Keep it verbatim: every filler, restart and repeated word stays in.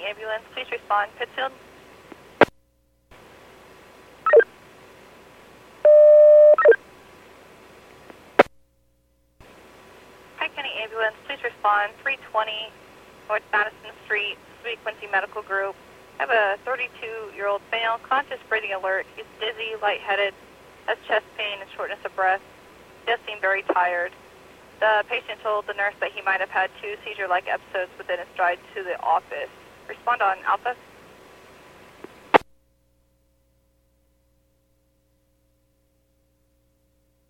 ambulance, please respond. Pittsfield. Pike County Ambulance, please respond. three twenty North Madison Street, Sweet Quincy Medical Group. I have a thirty-two-year-old male, conscious breathing alert. He's dizzy, lightheaded, has chest pain and shortness of breath. He does seem very tired. The patient told the nurse that he might have had two seizure-like episodes within his stride to the office. Respond on Alpha.